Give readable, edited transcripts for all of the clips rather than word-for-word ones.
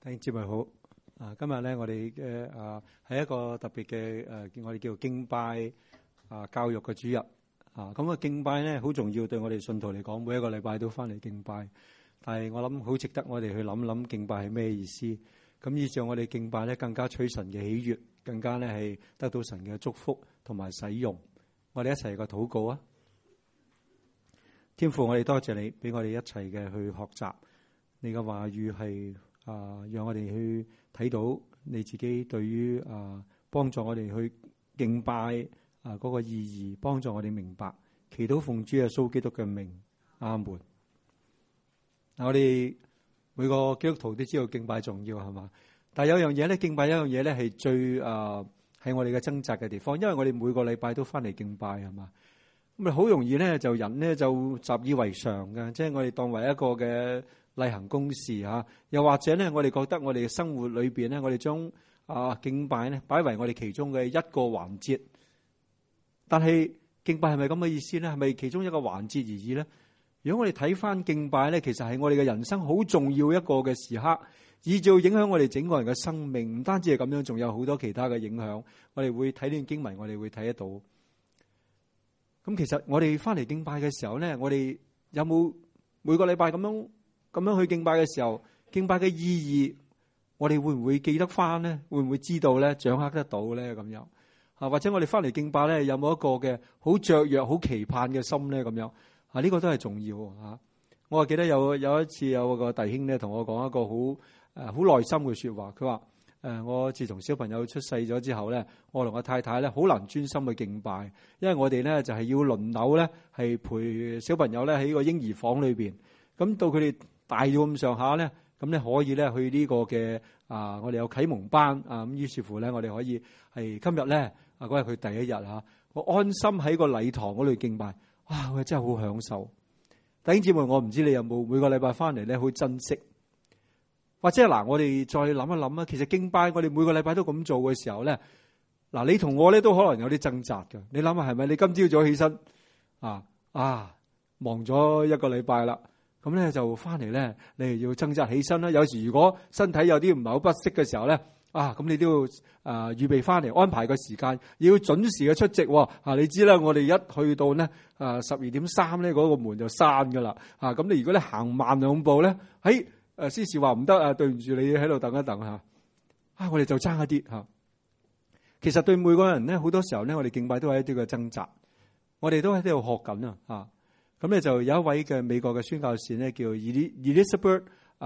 弟兄姊妹好，今日咧我哋嘅係一個特別嘅我哋叫敬拜教育嘅主日咁啊，敬拜咧好重要，對我哋信徒嚟講，每一個禮拜都翻嚟敬拜。但係我諗好值得我哋去諗諗敬拜係咩意思。咁以上我哋敬拜咧更加取神嘅喜悅，更加咧係得到神嘅祝福同埋使用。我哋一齊個禱告啊！天父，我哋多謝你俾我哋一齊嘅去學習你嘅話語係。讓我哋去睇到你自己對於幫助我哋去敬拜嗰個意義，幫助我哋明白。祈禱奉主耶穌基督嘅名，阿門。我哋每個基督徒都知道敬拜重要係嘛？但係有樣嘢咧，敬拜有樣嘢咧係最係我哋嘅掙扎嘅地方，因為我哋每個禮拜都翻嚟敬拜係嘛？咁啊好容易咧就人咧就習以為常嘅，即係我哋當為一個嘅例行公事嚇，又或者咧，我哋覺得我哋嘅生活裏邊咧，我哋將敬拜咧擺為我哋其中嘅一個環節。但係敬拜係咪咁嘅意思咧？係咪其中一個環節而已咧？如果我哋睇翻敬拜咧，其實係我哋嘅人生好重要一個嘅時刻，以至影響我哋整個人嘅生命。唔單止係咁樣，仲有好多其他嘅影響。我哋會睇呢段經文，我哋會睇得到。咁其實我哋翻嚟敬拜嘅時候咧，我哋有冇每個禮拜咁樣去敬拜嘅時候，敬拜嘅意義，我哋會唔會記得翻呢？會唔會知道呢？掌握得到呢？咁樣或者我哋翻嚟敬拜呢，有冇一個嘅好雀躍、好期盼嘅心呢？咁樣呢個都係重要吓。我記得有一次有個弟兄呢，同我講一個好內心嘅說話。佢話我自從小朋友出世咗之後呢，我同我太太呢，好難專心去敬拜，因為我哋呢就係要輪流呢，係陪小朋友呢喺個嬰兒房裏邊。咁到佢哋大咗咁上下咧，咁咧可以咧去呢個嘅我哋有啟蒙班咁，於是乎咧我哋可以係今日咧嗰日佢第一日嚇，我安心喺個禮堂嗰度敬拜，哇！我真係好享受。弟兄姊妹，我唔知你有冇每個禮拜翻嚟咧好珍惜，或者我哋再諗一諗啊。其實敬拜我哋每個禮拜都咁做嘅時候咧，你同我咧都可能有啲掙扎嘅。你諗下係咪？你今朝早起身忙咗一個禮拜啦。咁咧就翻嚟咧，你要掙扎起身啦。有時如果身體有啲唔係好不適嘅時候咧，咁你都要預備翻嚟安排個時間，要準時嘅出席。你知啦，我哋一去到呢12:03咧，嗰個門就閂噶啦。咁你如果你行慢兩步咧，司事話唔得對唔住，你喺度等一等嚇。我哋就爭一啲嚇。其實對每個人咧，好多時候咧，我哋敬拜都係一啲嘅掙扎，我哋都喺度學緊啊。咁咧就有一位嘅美國嘅宣教士咧，叫 Elizabeth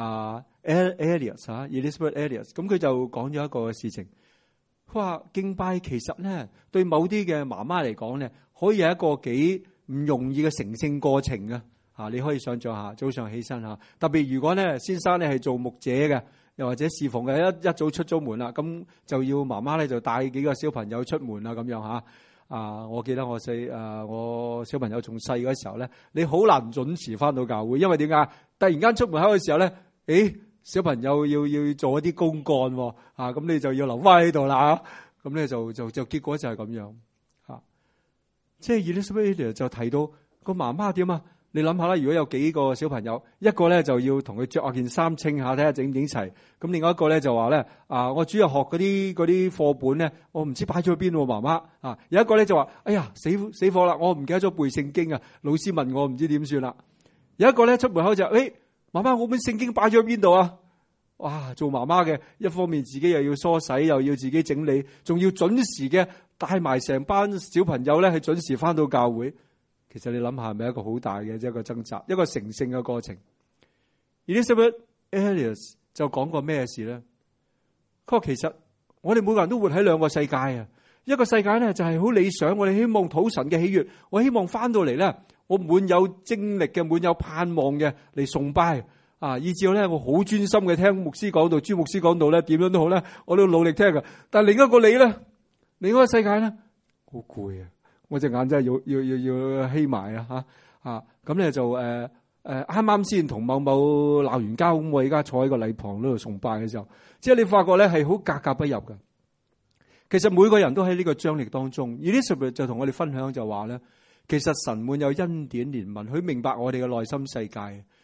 Elliot Elizabeth Elliot。咁佢就講咗一個事情，佢話敬拜其實咧對某啲嘅媽媽嚟講咧，可以係一個幾唔容易嘅成聖過程啊！你可以想象下，早上起身特別如果咧先生咧係做牧者嘅，又或者侍奉嘅，一早出咗門啦，咁就要媽媽咧就帶幾個小朋友出門啦，咁樣嚇。我記得我小朋友仲細嗰時候咧，你好難準時翻到教會，因為點解？突然間出門口嘅時候咧，小朋友要做一啲公幹，咁你就要留翻喺度啦。咁咧就結果就係咁樣嚇。即係 Elizabeth 就提到個媽媽點啊？你諗下啦，如果有幾個小朋友，一個咧就要同佢着下件衫清下，睇下整唔整齊。咁另外一個咧就話咧，我主日學嗰啲課本咧，我唔知擺咗去邊喎，媽媽。有一個咧就話，哎呀死火啦，我唔記得咗背聖經啊，老師問我唔知點算啦。有一個咧出門口就，媽媽我本聖經擺咗去邊度啊？哇！做媽媽嘅一方面自己又要梳洗，又要自己整理，仲要準時嘅帶埋成班小朋友咧係準時翻到教會。其實你諗下係咪一個好大嘅一個掙扎，一個成聖嘅過程。Elizabeth Elliot 就講過咩事咧？佢話其實我哋每個人都活喺兩個世界啊。一個世界咧就係好理想，我哋希望討神嘅喜悅，我希望翻到嚟咧，我滿有精力嘅，滿有盼望嘅嚟崇拜以至咧我好專心嘅聽牧師講道，朱牧師講道咧點樣都好咧，我都努力聽㗎。但係另一個你咧，另一個世界咧好攰啊！我隻眼真係要瞇埋咁咧就啱啱先同某某鬧完交，咁我而家坐喺個禮堂嗰度崇拜嘅時候，即係你發覺咧係好格格不入嘅。其實每個人都喺呢個張力當中。Elizabeth 就同我哋分享就話咧，其實神滿有恩典憐憫，佢明白我哋嘅內心世界。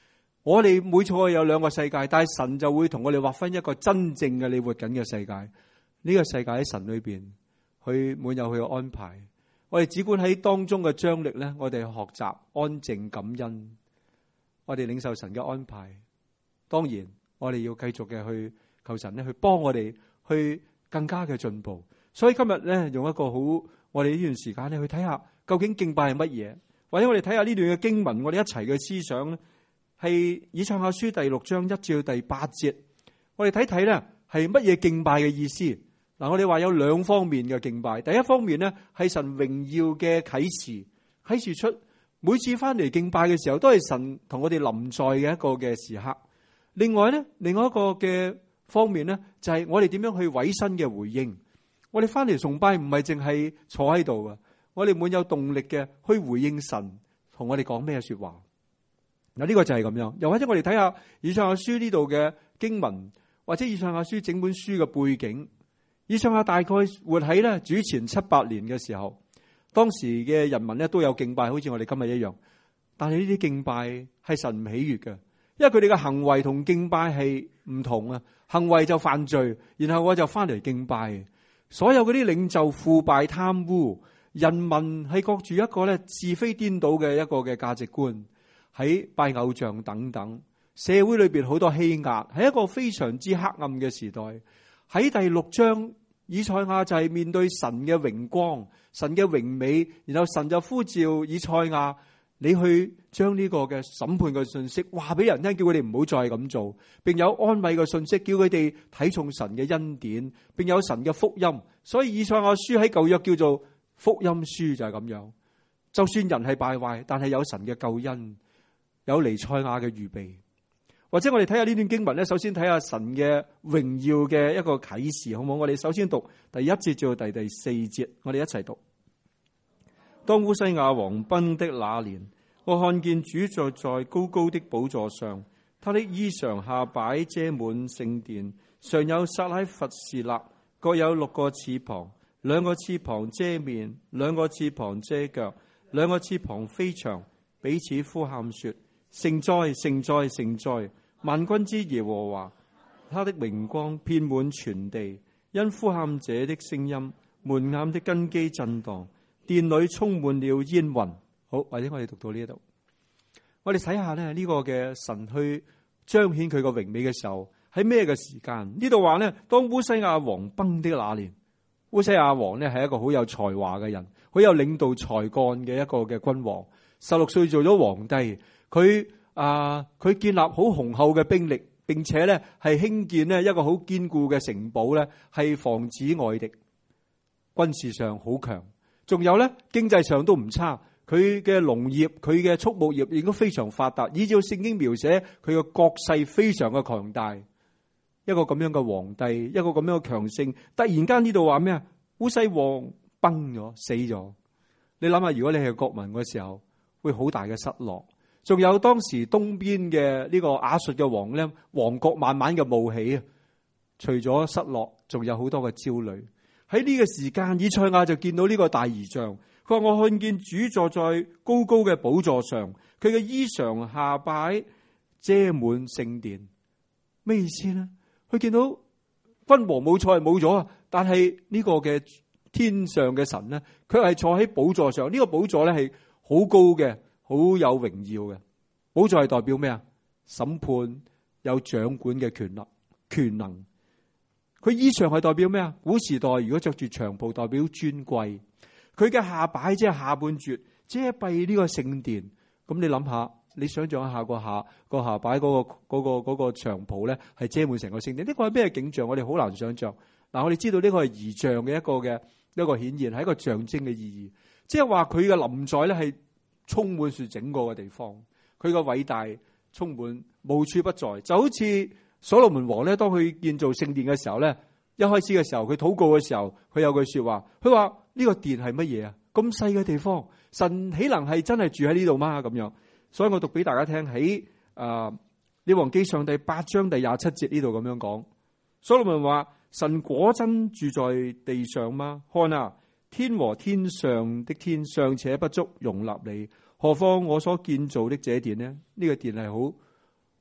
我哋每錯有兩個世界，但係神就會同我哋劃分一個真正嘅你活緊嘅世界。呢個世界喺神裏邊，佢滿有佢嘅安排。我哋只管喺當中嘅張力咧，我哋學習安靜感恩，我哋領受神嘅安排。當然，我哋要繼續嘅去求神咧，去幫我哋去更加嘅進步。所以今日咧，用一個好我哋呢段時間咧，去睇下究竟敬拜係乜嘢，或者我哋睇下呢段嘅經文，我哋一齊嘅思想咧，係以賽亞書第6章1至第8節，我哋睇睇咧係乜嘢敬拜嘅意思。嗱，我哋話有兩方面嘅敬拜。第一方面咧係神榮耀嘅啟示出每次翻嚟敬拜嘅時候，都係神同我哋臨在嘅一個嘅時刻。另外一個嘅方面咧，就係我哋點樣去委身嘅回應。我哋翻嚟崇拜唔係淨係坐喺度啊，我哋滿有動力嘅去回應神同我哋講咩說話。嗱，呢個就係咁樣。又或者我哋睇下以賽亞書呢度嘅經文，或者以賽亞書整本書嘅背景。以賽亞大概活喺咧主前700年嘅時候，當時嘅人民咧都有敬拜，好似我哋今日一樣。但係呢啲敬拜係神唔喜悅嘅，因為佢哋嘅行為同敬拜係唔同啊。行為就犯罪，然後我就翻嚟敬拜。所有嗰啲領袖腐敗貪污，人民係過住一個咧是非顛倒嘅一個嘅價值觀，喺拜偶像等等。社會裏邊好多欺壓，係一個非常之黑暗嘅時代。喺第6章，以賽亞就係面對神嘅榮光、神嘅榮美，然後神就呼召以賽亞，你去將呢個嘅審判嘅信息話俾人聽，叫佢哋唔好再咁做，並有安慰嘅信息，叫佢哋睇重神嘅恩典，並有神嘅福音。所以以賽亞書喺舊約叫做福音書，就係咁樣。就算人係敗壞，但係有神嘅救恩，有彌賽亞嘅預備。或者我哋睇下呢段經文咧，首先睇下神嘅榮耀嘅一個啟示，好唔好？我哋首先讀第1節至到第4節，我哋一齊讀。當烏西雅王崩的那年，我看見主坐在高高的寶座上，他的衣裳下擺遮滿聖殿，上有撒拉弗士勒，各有6個翅膀，2個翅膀遮面，2個翅膀遮腳，2個翅膀飛翔，彼此呼喊說：聖哉，聖哉，聖哉！萬軍之耶和華，他的榮光遍滿全地。因呼喊者的聲音，門檻的根基震盪，殿裏充滿了煙雲。好，或者我哋讀到呢一度，我哋睇下咧呢個嘅神去彰顯佢個榮美嘅時候，喺咩嘅時間？呢度話呢，當烏西亞王崩的那年，烏西亞王呢係一個好有才華嘅人，好有領導才幹嘅一個嘅君王。16歲做咗皇帝，佢建立好雄厚嘅兵力，並且咧係興建咧一個好堅固嘅城堡咧，係防止外敵。軍事上好強，仲有咧經濟上都唔差。佢嘅農業、佢嘅畜牧業亦都非常發達。依照聖經描寫，佢嘅國勢非常嘅強大。一個咁樣嘅皇帝，一個咁樣嘅強盛，突然間呢度話咩啊？烏西王崩咗，死咗。你諗下，如果你係國民嘅時候，會好大嘅失落。仲有當時東邊嘅呢個亞述嘅王咧，王國慢慢嘅冒起啊！除咗失落，仲有好多嘅焦慮。喺呢個時間，以賽亞就見到呢個大異象。佢話：我看見主坐在高高嘅寶座上，佢嘅衣裳下擺遮滿聖殿。咩意思呢？佢見到君王冇錯係冇咗啊，但係呢個嘅天上嘅神呢，佢係坐喺寶座上。呢個寶座咧係好高嘅。好有榮耀嘅寶座係代表咩啊？審判，有掌管嘅權能。佢衣裳係代表咩啊？古時代如果着住長袍，代表尊貴。佢嘅下擺即係下半截遮蔽呢個聖殿。咁你諗下，你想象一下個下擺嗰個長袍咧，係遮滿成個聖殿。呢個係咩景象？我哋好難想象。嗱，我哋知道呢個係異象嘅一個顯現，係一個象徵嘅意義。即係話佢嘅臨在咧係充滿住整個嘅地方，佢個偉大充滿無處不在，就好似所羅門王咧，當佢建造聖殿嘅時候咧，一開始嘅時候佢禱告嘅時候，佢有句說話，佢話呢個殿係乜嘢啊？咁細嘅地方，神豈能係真係住喺呢度嗎？咁樣，所以我讀俾大家聽喺列王紀上第8章第27節呢度咁樣講，所羅門話：神果真住在地上嗎？看啊！天和天上的天尚且不足容納你，何況我所建造的這殿呢？呢個殿係好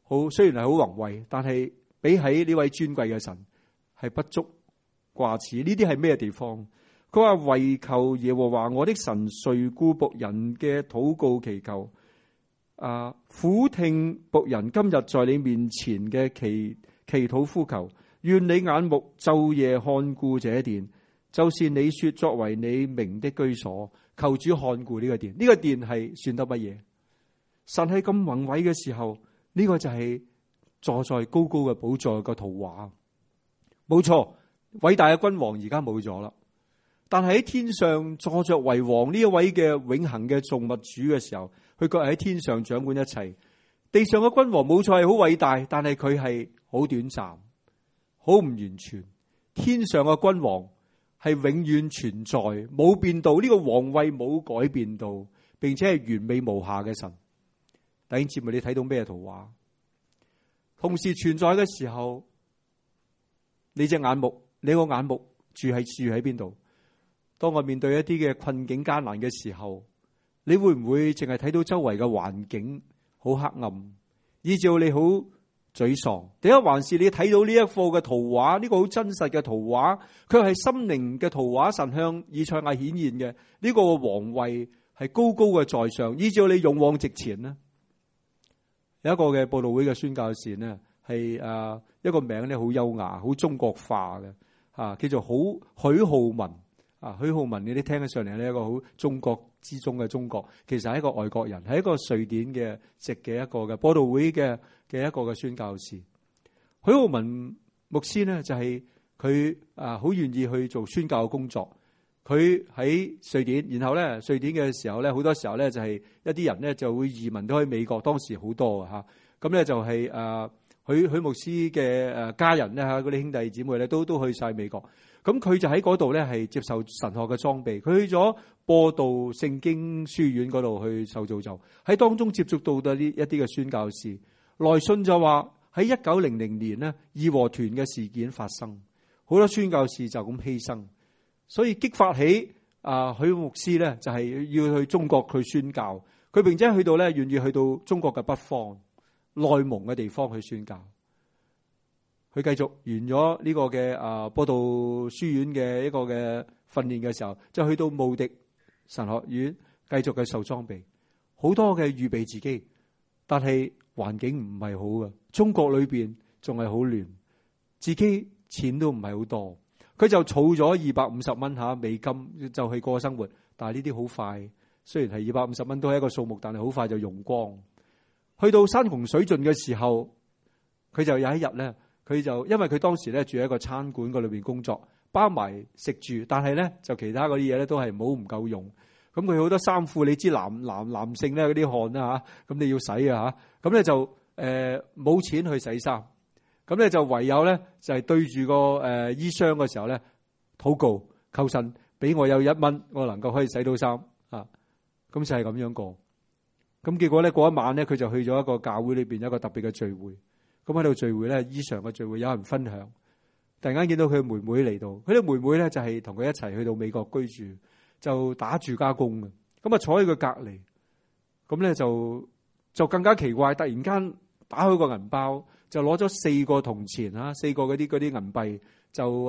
好，雖然係好宏偉，但係比起呢位尊貴嘅神係不足掛齒。呢啲係咩地方？佢話唯求耶和華我的神垂顧僕人嘅禱告祈求，俯聽僕人今日在你面前嘅祈禱呼求。願你眼目晝夜看顧這殿，就是你說作為你名的居所。求主看顧呢個殿。呢個殿係算得乜嘢？神係咁宏偉嘅時候，呢個就係坐在高高嘅寶座嘅圖畫。冇錯，偉大嘅君王而家冇咗啦。但係喺天上坐着為王呢一位嘅永恆嘅造物主嘅時候，佢卻係喺天上掌管一切。地上嘅君王冇錯係好偉大，但係佢係好短暫，好唔完全。天上嘅君王係永遠存在，冇變到，呢個皇位冇改變到，並且係完美無瑕嘅神。弟兄姊妹，你睇到咩圖畫？同時存在嘅時候，你隻眼目，你個眼目住喺邊度？當我面對一啲嘅困境艱難嘅時候，你會唔會淨係睇到周圍嘅環境好黑暗，以致你好沮喪？第一，還是你睇到呢一幅嘅圖畫，呢個好真實嘅圖畫，佢係心靈嘅圖畫，神向以賽亞顯現嘅呢個皇位係高高嘅在上，以致你勇往直前呢？有一個嘅佈道會嘅宣教士呢，係一個名咧好優雅、好中國化嘅，叫做許浩文。許浩文，你哋聽起上嚟呢，一個好中國之中嘅中國，其實係一個外國人，係一個瑞典嘅籍嘅一個嘅佈道會嘅一個嘅宣教士。許浩文牧師呢，就係佢好願意去做宣教嘅工作。佢喺瑞典，然後咧瑞典嘅時候咧，好多時候咧就係一啲人咧就會移民到去美國，當時好多嚇。咁咧就係許牧師嘅家人咧嚇，嗰啲兄弟姊妹咧都去晒美國。咁佢就喺嗰度咧係接受神學嘅裝備。佢去咗播道聖經書院嗰度去受造就，喺當中接觸到一啲嘅宣教士。來信就話喺1900年呢，義和團嘅事件發生，好多宣教士就咁犧牲，所以激發起許牧師咧就係要去中國去宣教。佢並且去到咧願意去到中國嘅北方內蒙嘅地方去宣教。佢繼續完咗呢個嘅播道書院嘅一個嘅訓練嘅時候，就去到慕迪神學院繼續嘅受裝備，好多嘅預備自己。但係環境唔係好嘅，中國裏邊仲係好亂，自己錢都唔係好多，佢就儲咗250蚊美金就去過生活。但係呢啲好快，雖然係250蚊都係一個數目，但係好快就用光。去到山窮水盡嘅時候，佢就有一日咧。佢就因為佢當時咧住喺一個餐館嗰裏邊工作，包埋食住，但係咧就其他嗰啲嘢咧都係冇唔夠用。咁佢好多衫褲，你知男性咧嗰啲汗啦嚇，咁你要洗啊嚇，咁咧就冇錢去洗衫，咁咧就唯有咧就係對住個衣箱嘅時候咧禱告求神俾我有1蚊，我能夠可以洗到衫啊。咁就係咁樣過。咁結果咧嗰一晚咧，佢就去咗一個教會裏邊一個特別嘅聚會。咁喺度聚會咧，異常嘅聚會，有人分享。突然間見到佢妹妹嚟到，佢啲妹妹咧就係同佢一齊去到美國居住，就打住家工嘅。咁啊坐喺佢隔離，咁咧就更加奇怪。突然間打開個銀包，就攞咗4個銅錢4個嗰啲銀幣，就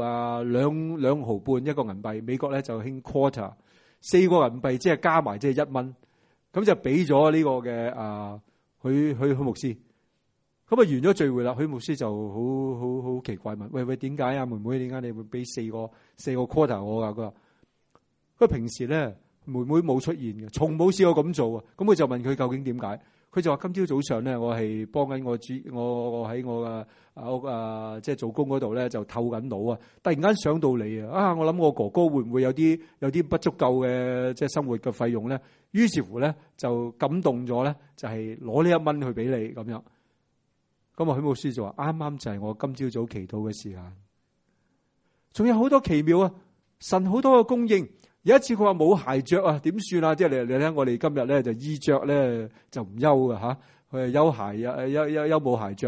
2毫半一個銀幣。美國咧就興 quarter， 4個銀幣即係加埋即係1蚊。咁就俾咗呢個嘅許牧師。咁啊完咗聚會啦，許牧師就好奇怪問：喂，點解啊妹妹？點解你會俾4個 quarter 我噶？佢平時咧妹妹冇出現嘅，從冇試過咁做啊。咁佢就問佢究竟點解？佢就話今朝早上咧，我係幫緊我喺我嘅屋即係做工嗰度咧就透緊腦啊。突然間想到你啊，我諗我哥哥會唔會有啲不足夠嘅即係生活嘅費用咧？於是乎咧就感動咗咧，就係攞呢1蚊去俾你咁樣。咁啊，許牧師就話啱啱就係我今朝早祈禱嘅時間，仲有好多奇妙啊！神好多嘅供應。有一次佢話冇鞋着啊，點算啊？即係你睇我哋今日咧就衣着咧就唔憂㗎吓，佢係休鞋休冇鞋着。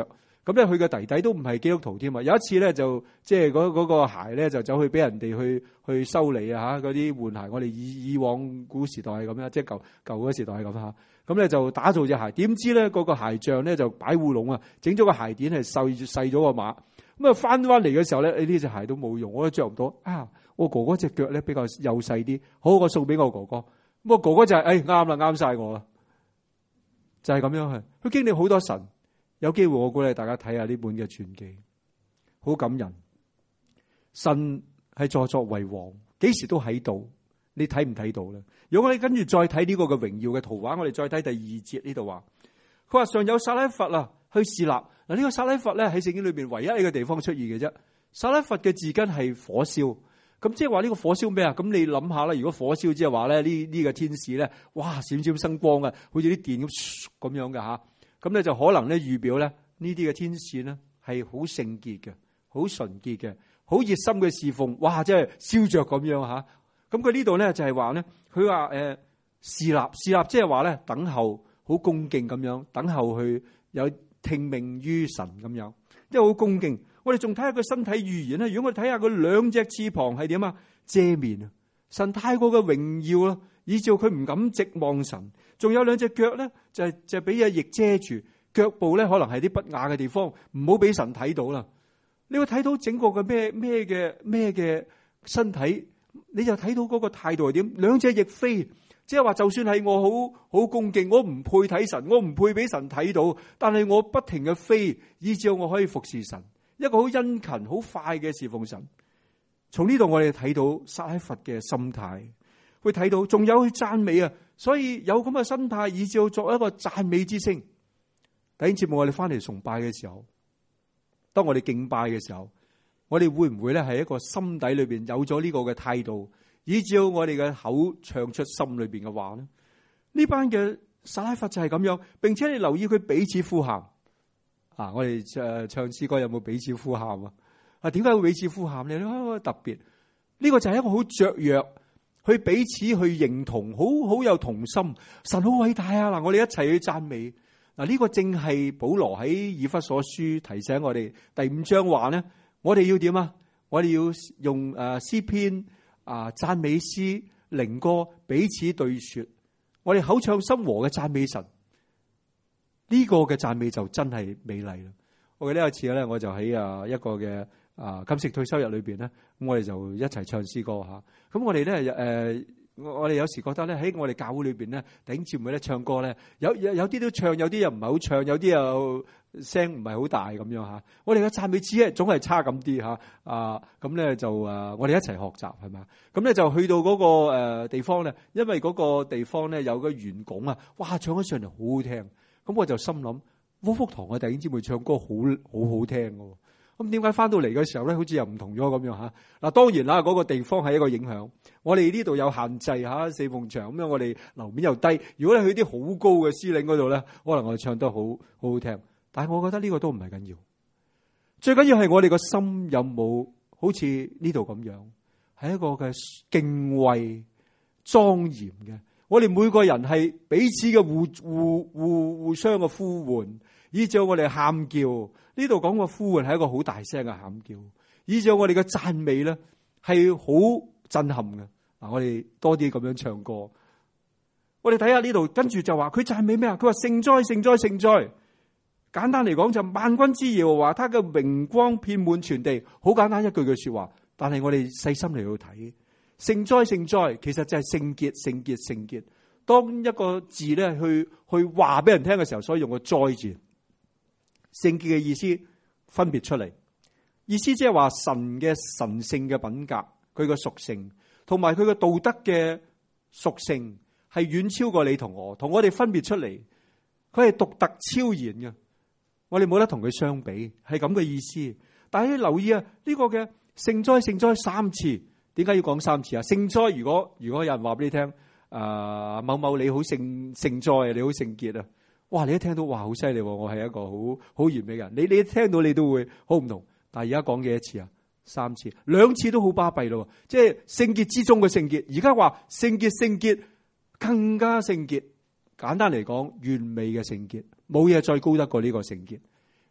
咁咧佢嘅弟弟都唔係基督徒添啊。有一次咧就即係嗰個鞋咧就走去俾人哋去修理啊嚇，嗰啲換鞋。我哋以往古時代係咁樣，即係舊嗰時代係咁嚇。咁咧就打造隻鞋，點知咧嗰個鞋匠咧就擺烏龍啊，整咗個鞋墊係細咗個碼。咁啊翻嚟嘅時候咧，呢隻鞋都冇用，我都着唔到啊！我哥哥隻腳咧比較幼細啲，好，我送俾我哥哥。咁我哥哥就係啱啦，啱晒我啦，就係咁樣係。佢經歷好多神，有機會我鼓勵大家睇下呢本嘅傳記，好感人。神係坐作為王，幾時都喺度，你睇唔睇到咧？如果我哋跟住再睇呢個嘅榮耀嘅圖畫，我哋再睇第2節呢度話，佢話上有撒拉弗啊，去侍立。嗱，呢個撒拉弗咧喺聖經裏邊唯一一個地方出現嘅啫。撒拉弗嘅字根係火燒，咁即係話呢個火燒咩啊？咁你諗下啦，如果火燒即係話咧呢個天使咧，哇閃閃生光啊，好似啲電咁樣嘅吓，咁咧就可能咧預表咧呢啲嘅天使咧係好聖潔嘅，好純潔嘅，好熱心嘅侍奉，哇即係燒着咁樣吓。咁佢呢度咧就係話咧，佢話侍立即係話咧等候，好恭敬咁樣等候去有聽命於神咁樣，即係好恭敬。我哋仲睇下佢身體語言咧，如果我哋睇下佢兩隻翅膀係點啊？遮面啊！神太過嘅榮耀啦，以致佢唔敢直望神。仲有兩隻腳咧，就俾隻翼遮住，腳部咧可能係啲不雅嘅地方，唔好俾神睇到啦。你會睇到整個嘅咩嘅身體。你就睇到嗰個態度係點？兩隻翼飛，即係話就算係我好恭敬，我唔配睇神，我唔配俾神睇到，但係我不停嘅飛，以至我可以服侍神，一個好殷勤、好快嘅侍奉神。從呢度我哋睇到撒拉弗嘅心態，會睇到仲有去讚美啊！所以有咁嘅心態，以至作一個讚美之聲。弟兄姊妹，我哋翻嚟崇拜嘅時候，當我哋敬拜嘅時候，我哋會唔會咧係一個心底裏邊有咗呢個嘅態度，以至我哋嘅口唱出心裏邊嘅話呢？呢班嘅撒拉弗就係咁樣，並且你留意佢彼此呼喊啊！我哋唱詩歌有冇彼此呼喊啊？點解會彼此呼喊呢？特別呢個就係一個好雀躍，去彼此去認同，好有同心。神好偉大啊！嗱，我哋一齊去讚美嗱，呢個正係保羅喺以弗所書提醒我哋第5章話呢。我哋要點啊？我哋要用詩篇讚美詩靈歌彼此對說，我哋口唱心和嘅讚美神。呢個嘅讚美就真係美麗啦！我記得有一次咧，我就喺一個嘅禁食退休日裏邊咧，咁我哋就一齊唱詩歌吓。咁我哋咧我哋有時覺得咧喺我哋教會裏邊咧，弟兄姊妹咧唱歌咧，有啲都唱，有啲又唔係好唱，有啲又聲唔係好大咁樣吓。我哋嘅讚美詞總係差咁啲吓。咁咧就我哋一齊學習係嘛。咁咧就去到嗰個地方咧，因為嗰個地方咧有個圓拱啊，哇唱起上嚟好好聽。咁我就心諗，窩福堂嘅弟兄姊妹唱歌好好聽嘅。咁點解翻到嚟嘅時候咧，好似又唔同咗咁樣吓？嗱，當然啦，嗰個地方係一個影響。我哋呢度有限制吓，四鳳場咁樣，我哋樓面又低。如果你去啲好高嘅司令嗰度咧，可能我哋唱得好好聽。但係我覺得呢個都唔係緊要，最緊要係我哋個心有冇好似呢度咁樣，係一個嘅敬畏莊嚴嘅。我哋每個人係彼此嘅互相嘅呼喚，以至我哋喊叫。呢度講個呼喚係一個好大聲嘅喊叫，以至我哋嘅讚美咧係好震撼嘅。嗱，我哋多啲咁樣唱歌。我哋睇下呢度，跟住就話佢讚美咩啊？佢話聖哉聖哉聖哉。簡單嚟講就萬軍之耶和華，他嘅榮光遍滿全地。好簡單一句說話，但係我哋細心嚟到睇，聖哉聖哉，其實就係聖潔聖潔聖潔。當一個字咧去話俾人聽嘅時候，所以用個哉字。聖潔嘅意思分別出嚟，意思即係話神嘅神聖嘅品格，佢嘅屬性同埋佢嘅道德嘅屬性係遠超過你同我哋分別出嚟。佢係獨特超然嘅，我哋冇得同佢相比，係咁嘅意思。但係你留意啊，呢個嘅聖哉聖哉3次，點解要講3次啊？聖哉，如果有人話俾你聽，某某你好聖哉，你好聖潔啊！哇！你一聽到哇，好犀利！我係一個好完美嘅人。你一聽到你都會好唔同。但係而家講幾多次啊？3次，2次都好巴閉咯。即係聖潔之中嘅聖潔。而家話聖潔更加聖潔。簡單嚟講，完美嘅聖潔，冇嘢再高得過呢個聖潔。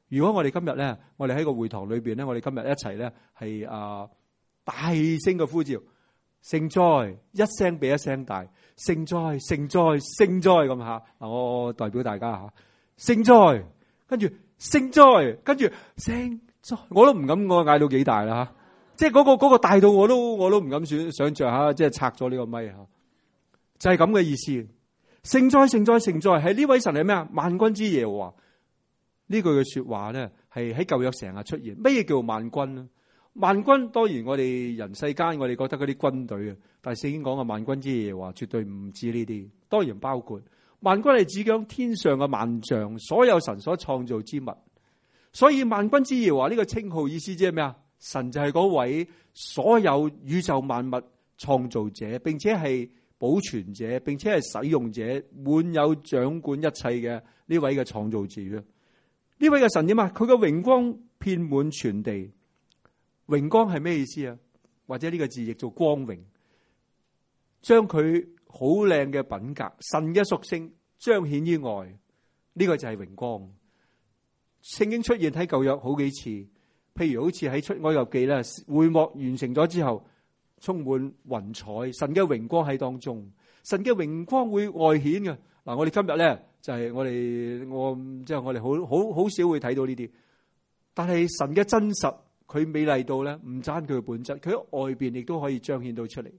如果我哋今日咧，我哋喺個會堂裏邊咧，我哋今日一齊咧係大聲嘅呼召，聖哉，一聲比一聲大，聖哉，聖哉，聖哉咁吓。嗱，我代表大家吓，聖哉，跟住聖哉，跟住聖哉，我都唔敢我嗌到幾大啦吓，即係嗰個大到我都唔敢想像吓，即係拆咗呢個咪吓，就係咁嘅意思。聖哉，聖哉，聖哉，係呢位神係咩啊？萬軍之耶和華。呢句嘅說話咧，係喺舊約成日出現。咩叫萬軍咧？萬軍當然我哋人世間我哋覺得嗰啲軍隊啊，但係聖經講嘅萬軍之耶和華絕對唔止呢啲，當然包括萬軍係指講天上嘅萬象，所有神所創造之物。所以萬軍之耶和華呢個稱號意思即係咩啊？神就係嗰位所有宇宙萬物創造者，並且係保存者，並且係使用者，滿有掌管一切嘅呢位嘅創造者。呢位嘅神點啊？佢嘅榮光遍滿全地。榮光係咩意思啊？或者呢個字譯做光榮，將佢好靚嘅品格、神嘅屬性彰顯於外。呢個就係榮光。聖經出現喺舊約好幾次，譬如好似喺出埃及記咧，會幕完成咗之後，充滿雲彩，神嘅榮光喺當中，神嘅榮光會外顯嘅。嗱，我哋今日咧就係我哋好少會睇到呢啲，但係神嘅真實，佢美麗到咧唔單佢嘅本質，佢喺外邊亦都可以彰顯到出嚟。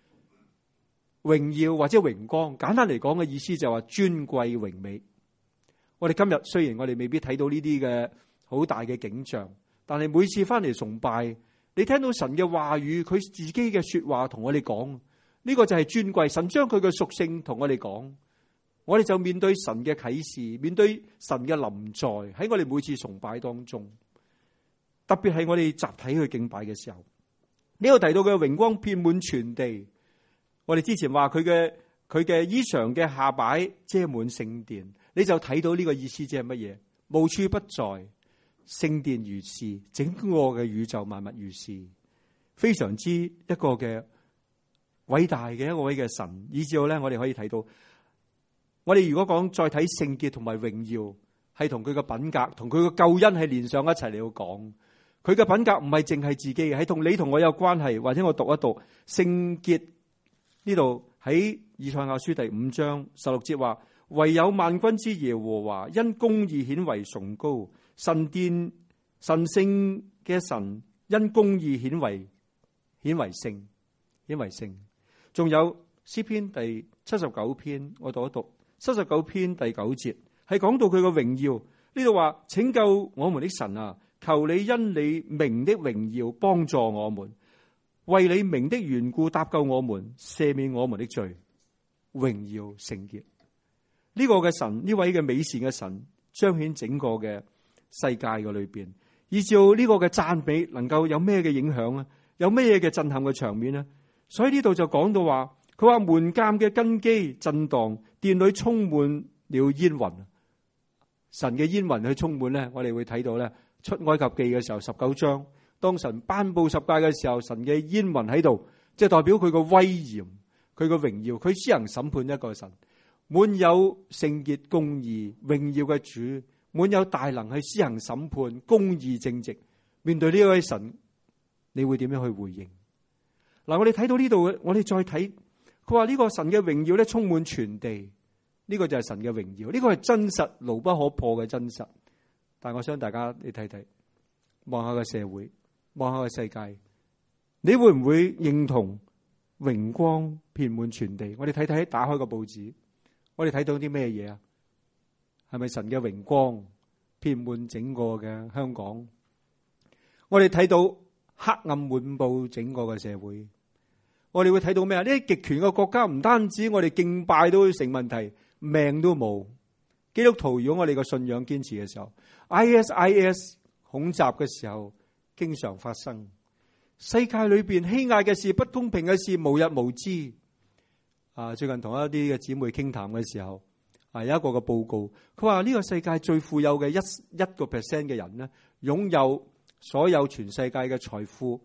榮耀或者榮光，簡單嚟講嘅意思就係話尊貴榮美。我哋今日雖然我哋未必睇到呢啲嘅好大嘅景象，但係每次翻嚟崇拜，你聽到神嘅話語，佢自己嘅說話同我哋講，呢個就係尊貴。神將佢嘅屬性同我哋講。我哋就面對神嘅啟示，面對神嘅臨在喺我哋每次崇拜當中，特別係我哋集體去敬拜嘅時候，呢度提到嘅榮光遍滿全地。我哋之前話佢嘅衣裳嘅下擺遮滿聖殿，你就睇到呢個意思即係乜嘢？無處不在，聖殿如是，整個嘅宇宙萬物如是，非常之一個嘅偉大嘅一位嘅神。以至到咧，我哋可以睇到。我哋如果講再睇聖潔同埋榮耀，係同佢嘅品格、同佢嘅救恩係連上一齊嚟到講。佢嘅品格唔係淨係自己嘅，係同你同我有關係。或者我讀一讀聖潔呢度喺以賽亞書第5章16節話：唯有萬軍之耶和華因公義顯為崇高，神殿神聖嘅神因公義顯為聖，顯為聖。仲有詩篇第79篇，我讀一讀。79篇第9節係講到佢嘅榮耀，呢度話：拯救我們的神啊，求你因你名的榮耀幫助我們，為你名的緣故搭救我們，赦免我們的罪，榮耀聖潔。呢個嘅神，呢位嘅美善嘅神，彰顯整個嘅世界嘅裏邊，以至呢個嘅讚美能夠有咩嘅影響啊？有咩嘅震撼嘅場面啊？所以呢度就講到話。佢話門檻嘅根基震盪，殿裏充滿了煙雲。神嘅煙雲去充滿咧，我哋會睇到咧，出埃及記嘅時候19章，當神頒布十誡嘅時候，神嘅煙雲喺度，即係代表佢個威嚴、佢個榮耀，佢施行審判一個神，滿有聖潔公義榮耀嘅主，滿有大能去施行審判公義正直。面對呢位神，你會點樣去回應？嗱，我哋睇到呢度，我哋再睇。佢話呢個神嘅榮耀咧充滿全地，呢個就係神嘅榮耀，呢個係真實牢不可破嘅真實。但係我想大家你睇睇，望下個社會，望下個世界，你會唔會認同榮光遍滿全地？我哋睇睇，打開個報紙，我哋睇到啲咩嘢啊？係咪神嘅榮光遍滿整個嘅香港？我哋睇到黑暗滿布整個嘅社會。我哋會睇到咩啊？呢啲極權嘅國家唔單止我哋敬拜都成問題，命都冇。基督徒如果我哋個信仰堅持嘅時候 ，ISIS 恐襲嘅時候經常發生。世界裏邊欺壓嘅事、不公平嘅事無日無之。最近同一啲嘅姊妹傾談嘅時候，有一個嘅報告，佢話呢個世界最富有嘅1% 嘅人咧，擁有所有全世界嘅財富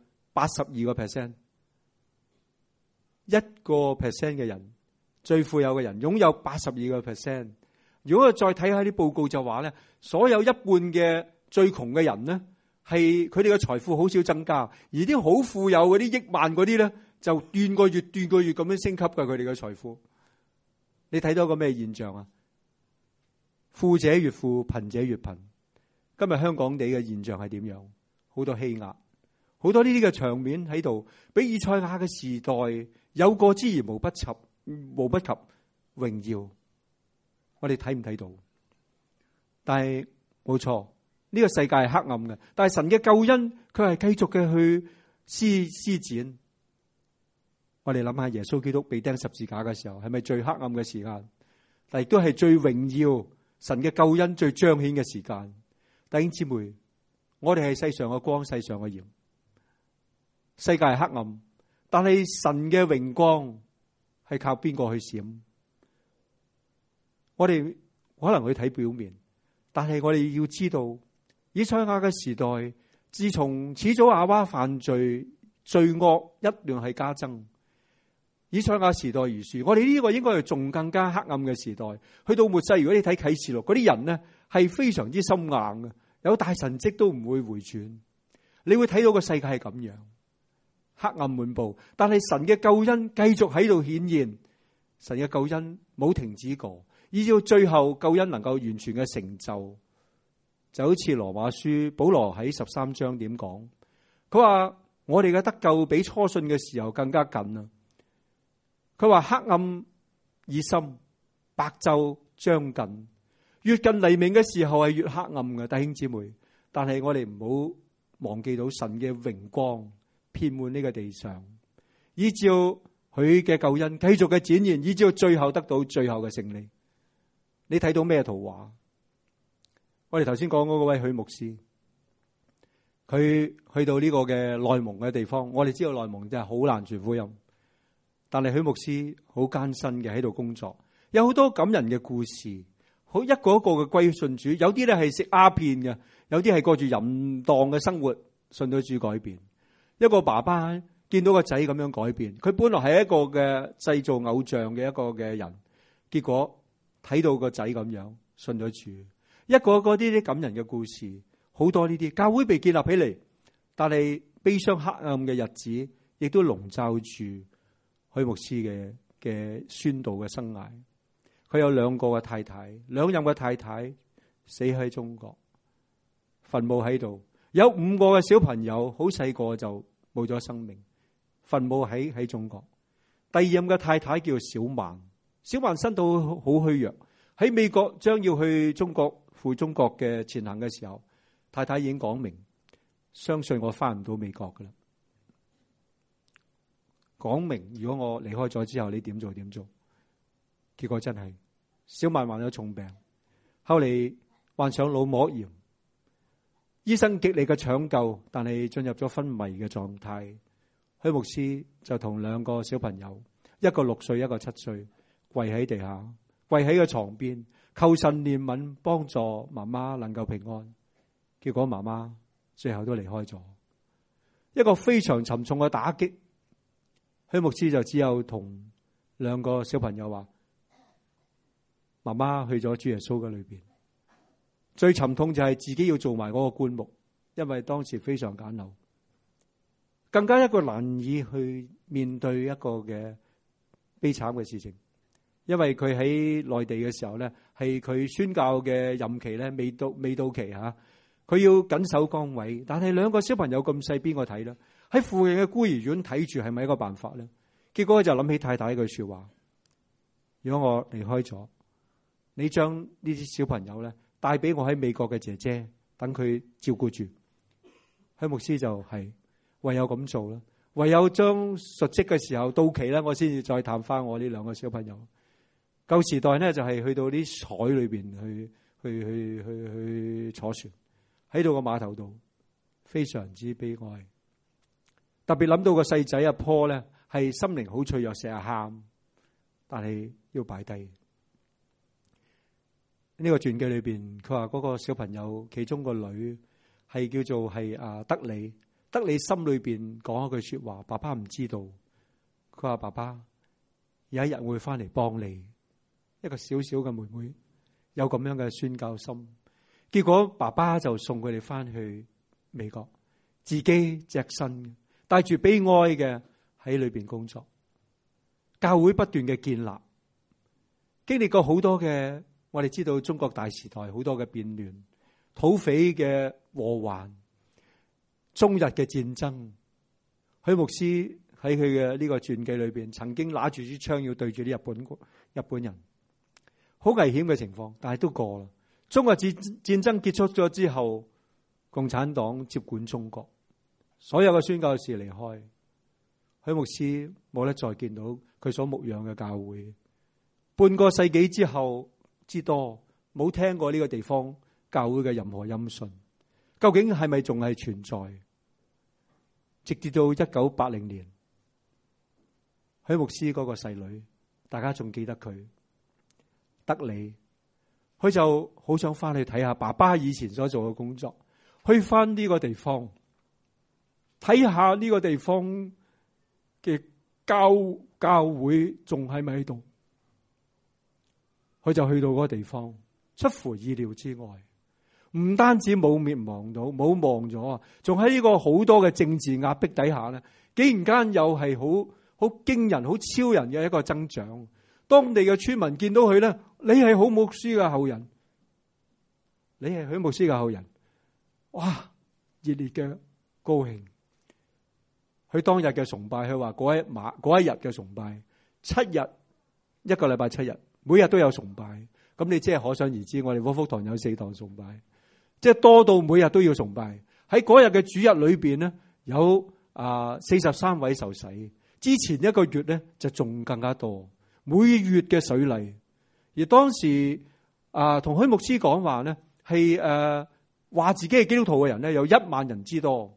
82%。1% 嘅人，最富有嘅人擁有82%。如果我再睇下啲報告就話咧，所有一半嘅最窮嘅人咧，係佢哋嘅財富好少增加，而啲好富有嗰啲億萬嗰啲咧，就斷個月咁樣升級嘅佢哋嘅財富。你睇到個咩現象啊？富者越富，貧者越貧。今日香港地嘅現象係點樣？好多欺壓，好多呢啲嘅場面喺度，比以賽亞嘅時代有過之而無不及榮耀。我哋睇唔睇到？但係冇錯，呢個世界係黑暗嘅，但係神嘅救恩佢係繼續嘅去施展。我哋諗下耶穌基督被釘十字架嘅時候，係咪最黑暗嘅時間？但亦都係最榮耀神嘅救恩最彰顯嘅時間。弟兄姊妹，我哋係世上嘅光，世上嘅鹽。世界係黑暗，但係神嘅榮光係靠邊個去閃？我哋可能去睇表面，但係我哋要知道，以賽亞嘅時代，自從始祖亞娃犯罪，罪惡一樣係加增。以賽亞時代如是，我哋呢個應該係仲更加黑暗嘅時代。去到末世，如果你睇啟示錄，嗰啲人呢係非常之心硬嘅，有大神蹟都唔會回轉。你會睇到個世界係咁樣，黑暗滿布。但係神嘅救恩繼續喺度顯現，神嘅救恩冇停止過，以至最後救恩能夠完全嘅成就。就好似羅馬書保羅喺13章點講，佢話我哋嘅得救比初信嘅時候更加近啊！佢話黑暗已深，白晝將近，越近黎明嘅時候係越黑暗嘅，弟兄姊妹。但係我哋唔好忘記到神嘅榮光遍滿呢個地上，依照佢嘅救恩繼續嘅展現，依照最後得到最後嘅勝利。你睇到咩圖畫？我哋頭先講嗰位許牧師，佢去到呢個嘅內蒙嘅地方，我哋知道內蒙真係好難傳福音。但係許牧師好艱辛嘅喺度工作，有好多感人嘅故事，好一個一個嘅歸信主，有啲咧係食鴉片嘅，有啲係過住淫蕩嘅生活，信到主改變。一個爸爸見到個仔咁樣改變，佢本來係一個嘅製造偶像嘅一個嘅人，結果睇到個仔咁樣信咗主。一個個啲感人嘅故事，好多呢啲教會被建立起嚟，但係悲傷黑暗嘅日子亦都籠罩住許牧師嘅宣道嘅生涯。佢有兩個嘅太太，兩任嘅太太死喺中國，墳墓喺度。有5個嘅小朋友，好細個就冇咗生命，墳墓喺中國。第二任嘅太太叫小曼，小曼身體好虛弱，喺美國將要去中國赴中國嘅前行嘅時候，太太已經講明，相信我翻唔到美國噶啦。講明如果我離開咗之後，你點做點做。結果真係小曼患咗重病，後嚟患上腦膜炎，醫生極力嘅搶救，但係進入咗昏迷嘅狀態。許牧師就同2個小朋友，一個6歲，一個7歲，跪喺地下，跪喺個床邊，求神憐憫，幫助媽媽能夠平安。結果媽媽最後都離開咗，一個非常沉重嘅打擊。許牧師就只有同2個小朋友話：媽媽去咗主耶穌嘅裏邊。最沉痛就係自己要做埋嗰個棺木，因為當時非常簡陋。更加一個難以去面對一個嘅悲慘嘅事情，因為佢喺內地嘅時候咧，係佢宣教嘅任期咧未到期吓，佢要緊守崗位。但係2個小朋友咁細，邊個睇咧？喺附近嘅孤兒院睇住係咪一個辦法咧？結果就諗起太太一句說話：如果我離開咗，你將呢啲小朋友咧帶俾我喺美國嘅姐姐，等佢照顧住。許牧師就係唯有咁做啦，唯有將述職嘅時候到期咧，我先至再探翻我呢2個小朋友。舊時代咧就係去到啲海裏邊去坐船，喺度個碼頭度，非常之悲哀。特別諗到個細仔阿坡咧，係心靈好脆弱，成日喊，但係要擺低。呢個傳記裏邊，佢話嗰個小朋友其中個女係叫做係德里，德里心裏邊講一句說話：爸爸唔知道。佢話爸爸有一日會翻嚟幫你。一個小小嘅妹妹有咁樣嘅宣教心， 結果爸爸就送佢哋翻去美國，自己隻身帶住悲哀嘅喺裏邊工作。教會不斷嘅建立，經歷過好多嘅，我哋知道中國大時代好多嘅變亂、土匪嘅禍患、中日嘅戰爭。許牧師喺佢嘅呢個傳記裏邊，曾經拿住支槍要對住啲日本人，好危險嘅情況，但係都過啦。中日戰爭結束咗之後，共產黨接管中國，所有嘅宣教士離開，許牧師冇得再見到佢所牧養嘅教會。半個世紀之後之多，冇聽過呢個地方教會嘅任何音訊，究竟係咪仲係存在？直至到1980年，許牧師嗰個細女，大家仲記得佢德里，佢就好想翻去睇下爸爸以前所做嘅工作，去翻呢個地方睇下呢個地方嘅教會仲係咪喺度。佢就去到嗰個地方，出乎意料之外，唔單止冇滅亡到，冇亡咗啊，仲喺呢個好多嘅政治壓迫底下咧，竟然間又係好驚人、好超人嘅一個增長。當地嘅村民見到佢咧，你係許牧師嘅後人，你係許牧師嘅後人，哇！熱烈嘅高興。佢當日嘅崇拜，佢話嗰一日嘅崇拜，7日一個禮拜7日，每日都有崇拜。咁你即係可想而知，我哋窩福堂有4堂崇拜，即係多到每日都要崇拜。喺嗰日嘅主日裏邊呢，有43位受洗。之前一個月呢，就仲更加多，每月嘅水禮。而當時同許牧師講話呢，係話自己係基督徒嘅人呢，有1萬人之多。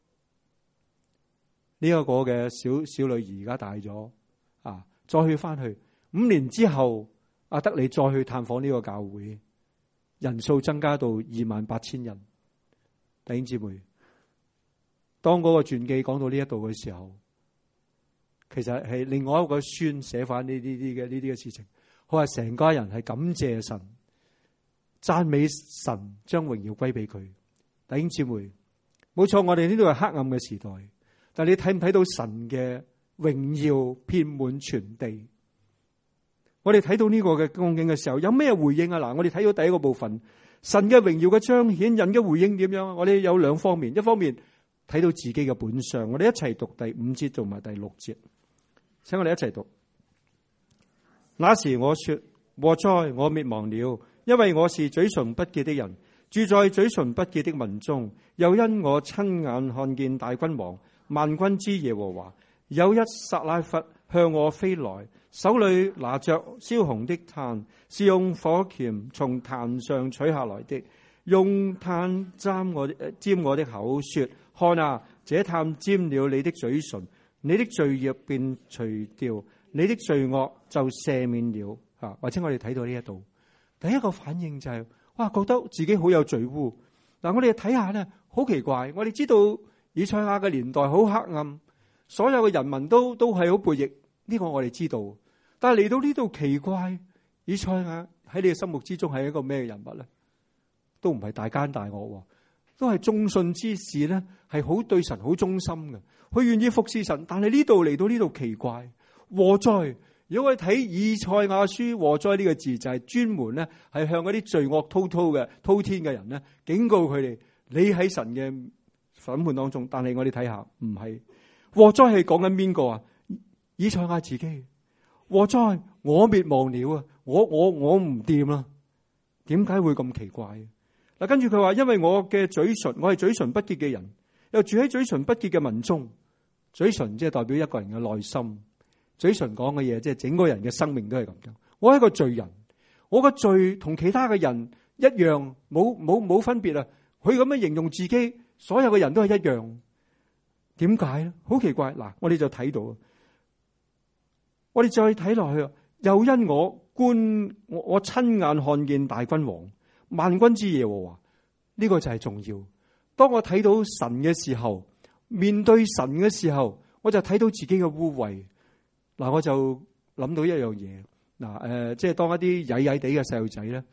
呢一個嘅小女兒而家大咗，再去翻去5年之後，阿德里再去探訪呢個教會，人數增加到28,000人。弟兄姊妹，當嗰個傳記講到呢一度嘅時候，其實係另外一個孫寫翻呢啲嘅事情。佢話成家人係感謝神、讚美神，將榮耀歸俾佢。弟兄姊妹，冇錯，我哋呢度係黑暗嘅時代。但你睇唔睇到神嘅榮耀遍滿全地？我哋睇到呢個嘅光景嘅時候，有咩回應啊？嗱，我哋睇到第一個部分，神嘅榮耀嘅彰顯，人嘅回應點樣啊？我哋有2方面，一方面睇到自己嘅本相，我哋一齊讀第5節同埋第6節，請我哋一齊讀。那時我說：禍哉，我滅亡了，因為我是嘴唇不潔的人，住在嘴唇不潔的民中，又因我親眼看見大君王萬軍之耶和華有一撒拉弗向我飛來，手裏拿着燒紅的炭，是用火鉗從壇上取下來的，用炭沾我的口，說：看啊，這炭沾了你的嘴唇，你的罪孽便除掉，你的罪惡就赦免了。或者我哋睇到呢一度，第一個反應就係哇，覺得自己好有罪污。嗱，我哋睇下咧，好奇怪，我哋知道以賽亞嘅年代好黑暗，所有嘅人民都係好背逆，呢個我哋知道。但係嚟到呢度奇怪，以賽亞喺你嘅心目之中係一個咩人物咧？都唔係大奸大惡，都係忠信之士咧，係好對神好忠心嘅，佢願意服侍神。但係呢度嚟到呢度奇怪，禍哉！如果我哋睇以賽亞書禍哉呢個字，就係專門咧係向嗰啲罪惡滔天嘅人咧警告佢哋，你喺神嘅審判當中。但係我哋睇下，唔係禍哉係講緊邊個啊？以賽亞自己，禍哉，我滅亡了啊！我唔掂啦，點解會咁奇怪？嗱，跟住佢話，因為我嘅嘴唇，我係嘴唇不潔嘅人，又住喺嘴唇不潔嘅民中。嘴唇即係代表一個人嘅內心。嘴唇講嘅嘢，即係整個人嘅生命都係咁樣。我係一個罪人，我個罪同其他嘅人一樣，冇分別啊！佢咁樣形容自己，所有嘅人都係一樣。點解咧？好奇怪！嗱，我哋就睇到，我哋再睇落去，又因我親眼看見大君王萬軍之耶和華，呢個就係重要。當我睇到神嘅時候，面對神嘅時候，我就睇到自己嘅污穢。我就諗到一樣嘢，即係當一啲曳曳地嘅細路仔咧，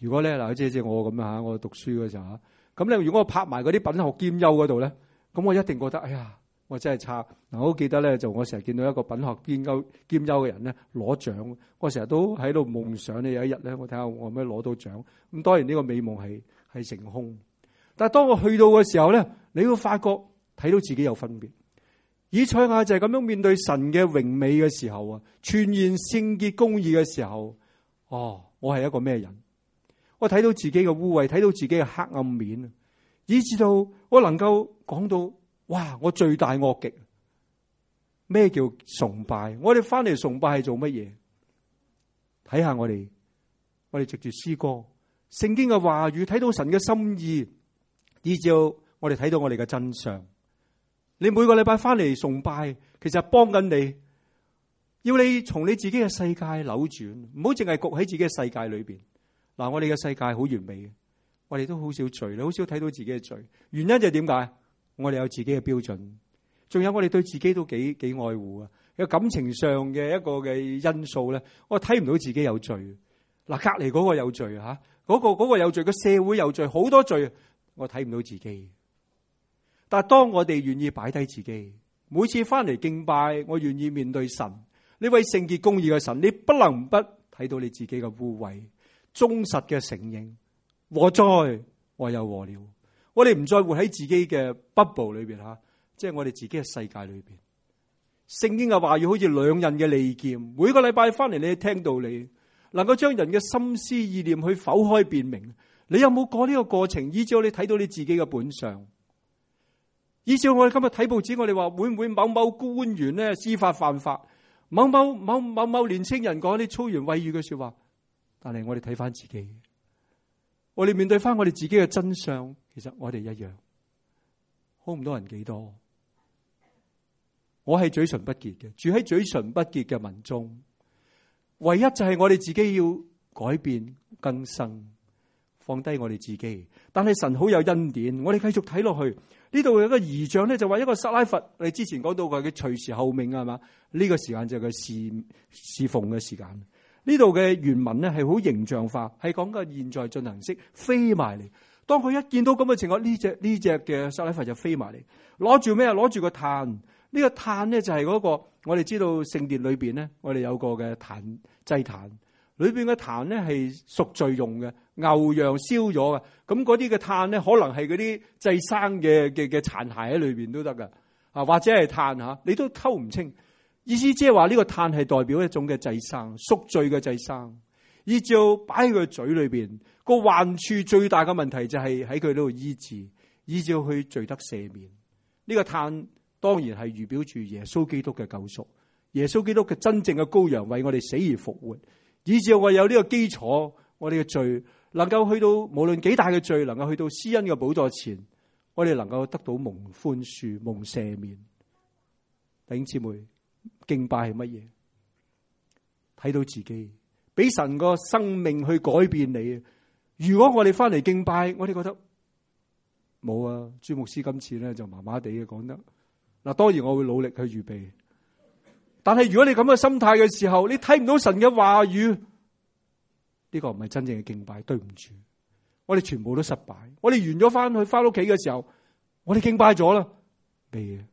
如果咧嗱，即係我咁啊，我讀書嘅時候啊，咁咧如果我拍埋嗰啲品學兼優嗰度咧，咁我一定覺得，哎呀，我真係差。嗱，我好記得咧，就我成日見到一個品學兼優嘅人咧攞獎，我成日都喺度夢想咧有一日咧，我睇下我可唔可以攞到獎。咁當然呢個美夢係成空，但係當我去到嘅時候咧，你會發覺睇到自己有分別。以賽亞就係咁樣面對神嘅榮美嘅時候啊，全然聖潔公義嘅時候，哦，我係一個咩人？我睇到自己嘅污穢，睇到自己嘅黑暗面，以至到我能夠講到，哇！我罪大惡極。咩叫崇拜？我哋翻嚟崇拜係做乜嘢？睇下我哋藉住詩歌、聖經嘅話語，睇到神嘅心意，以至我哋睇到我哋嘅真相。你每個禮拜翻嚟崇拜，其實幫緊你，要你從你自己嘅世界扭轉，唔好淨係焗喺自己嘅世界裏邊。嗱，我哋嘅世界好完美嘅，我哋都好少罪，好少睇到自己嘅罪。原因就係點解？我哋有自己嘅標準，仲有我哋對自己都幾愛護啊。有感情上嘅一個嘅因素咧，我睇唔到自己有罪。嗱，隔籬嗰個有罪吓，嗰個有罪，個社會有罪，好多罪，我睇唔到自己。但係當我哋願意擺低自己，每次翻嚟敬拜，我願意面對神呢位聖潔公義嘅神，你不能不睇到你自己嘅污穢，忠實嘅承認，禍哉，我有禍了。我哋唔再活喺自己嘅 bubble 裏邊吓，即係我哋自己嘅世界裏邊。聖經嘅話語好似兩刃嘅利劍，每個禮拜翻嚟你聽到你能夠將人嘅心思意念去剖開辨明。你有冇過呢個過程？以至你睇到你自己嘅本相。以至我哋今日睇報紙，我哋話會唔會某某官員咧司法犯法，某某年青人講啲粗言穢語嘅說話，但係我哋睇翻自己，我哋面對翻我哋自己嘅真相，其實我哋一樣，好唔多人幾多。我係嘴唇不潔嘅，住喺嘴唇不潔嘅民中，唯一就係我哋自己要改變更新，放低我哋自己。但係神好有恩典，我哋繼續睇落去。呢度有一個異象咧，就話一個撒拉弗，你之前講到佢隨時候命係嘛？呢個時間就係佢侍奉嘅時間。呢度嘅原文咧係好形象化，係講緊現在進行式，飛埋嚟。當佢一見到咁嘅情況，呢隻嘅撒拉弗就飛埋嚟，攞住咩啊？攞住個炭。呢個炭咧就係嗰個，我哋知道聖殿裏邊咧，我哋有個嘅壇祭壇。裏邊嘅壇咧係贖罪用嘅，牛羊燒咗嘅，咁嗰啲嘅炭咧可能係嗰啲祭牲嘅殘骸喺裏邊都得噶，啊或者係炭吓，你都溝唔清。意思即係話呢個炭係代表一種嘅祭牲，贖罪嘅祭牲，依照擺喺佢嘴裏邊。個患處最大嘅問題就係喺佢呢度醫治，依照佢罪得赦免。呢個炭當然係預表住耶穌基督嘅救贖，耶穌基督嘅真正嘅羔羊為我哋死而復活。以至我有呢個基礎，我哋嘅罪能夠去到，無論幾大嘅罪，能夠去到施恩嘅寶座前，我哋能夠得到蒙寬恕、蒙赦免。弟兄姊妹，敬拜係乜嘢？睇到自己，俾神個生命去改變你。如果我哋翻嚟敬拜，我哋覺得冇啊，朱牧師今次咧就麻麻地嘅講得。嗱，當然我會努力去預備。但係如果你咁嘅心態嘅時候，你睇唔到神嘅話語，呢個唔係真正嘅敬拜。對唔住，我哋全部都失敗。我哋完咗翻屋企嘅時候，我哋敬拜咗啦，未嘅。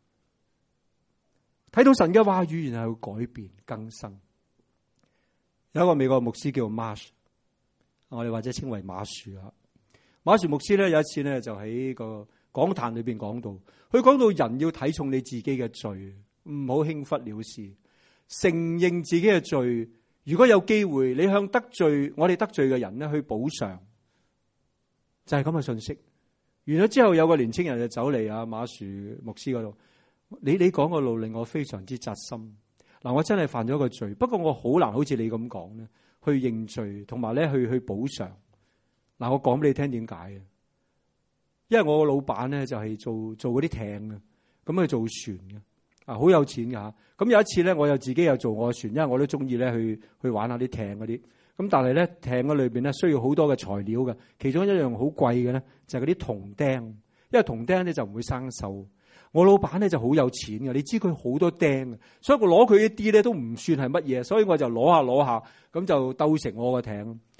睇到神嘅話語，然後改變更新。有一個美國牧師叫 Marsh， 我哋或者稱為馬樹啊。馬樹牧師咧有一次咧就喺個講壇裏邊講到，佢講到人要睇重你自己嘅罪。唔好輕忽了事，承認自己嘅罪。如果有機會，你向我哋得罪嘅人咧去補償，就係咁嘅信息。完咗之後，有個年青人就走嚟啊馬樹牧師嗰度，你講個路令我非常之扎心。嗱，我真係犯咗個罪，不過我好難好似你咁講咧，去認罪同埋咧去補償。嗱，我講俾你聽點解嘅？因為我個老闆咧就係做嗰啲艇嘅，咁去做船嘅。啊，好有錢噶。咁有一次咧，我又自己又做我嘅船，因為我都中意咧去玩下啲艇嗰啲。咁但係咧，艇嘅裏邊咧需要好多嘅材料嘅，其中一樣好貴嘅咧就係嗰啲銅釘，因為銅釘咧就唔會生鏽。我老闆咧就好有錢嘅，你知佢好多釘，所以我攞佢一啲咧都唔算係乜嘢，所以我就攞下，咁就鬥成我個艇。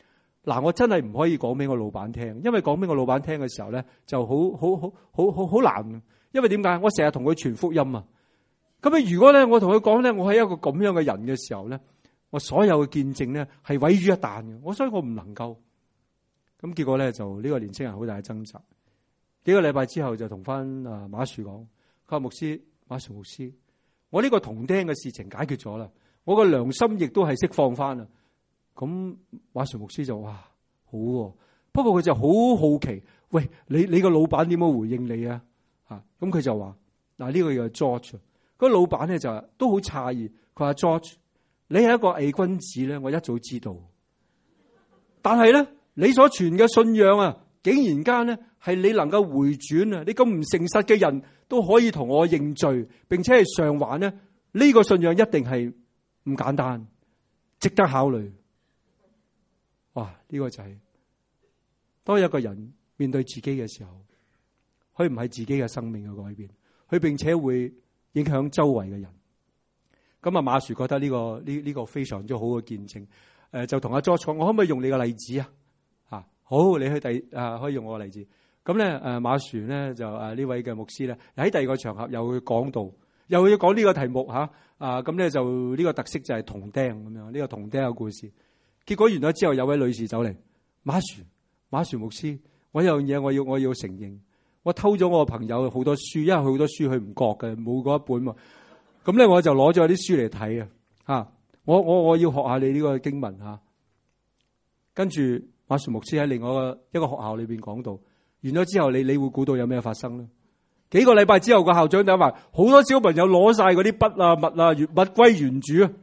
嗱，我真係唔可以講俾我老闆聽，因為講俾我老闆聽嘅時候咧，就好難。因為點解？我成日同佢傳福音啊。咁啊，如果咧我同佢講咧，我係一個咁樣嘅人嘅時候咧，我所有嘅見證咧係毀於一旦嘅。所以我唔能夠。咁結果咧就呢個年青人好大嘅掙扎。幾個禮拜之後就同翻馬樹講，佢話馬樹牧師，我呢個銅釘嘅事情解決咗啦，我個良心亦都係釋放翻啦。咁馬樹牧師就話好喎，不過佢就好好奇，喂，你個老闆點樣回應你啊？咁佢就話嗱，呢個叫 George， 個老闆咧就都好詫異，佢話 George， 你係一個偽君子咧，我一早知道，但係咧你所傳嘅信仰啊，竟然間咧係你能夠回轉啊！你咁唔誠實嘅人都可以同我認罪，並且係償還咧，呢個信仰一定係唔簡單，值得考慮。哇！呢個就係當一個人面對自己嘅時候，佢唔係自己嘅生命嘅改變，佢並且會影響周圍嘅人。咁啊，馬樹覺得呢個非常之好嘅見證，就同阿 George 講，我可唔可以用你嘅例子啊？好，你去可以用我嘅例子。咁咧，馬樹咧就呢位嘅牧師咧，喺第二個場合又去講道，又要講呢個題目吓。咁咧就呢個特色就係銅釘咁樣，呢個銅釘嘅故事。結果完咗之後，有位女士走嚟，馬樹牧師，我有樣嘢我要承認，我偷咗我朋友好多書，因為佢好多書佢唔覺嘅，冇嗰一本嘛。咁咧我就攞咗啲書嚟睇啊。我要學下你呢個經文吓。跟住馬樹牧師喺另外一個學校裏邊講道，完咗之後你會估到有咩發生咧？幾個禮拜之後個校長就話，好多小朋友攞晒嗰啲筆啊物歸原主啊！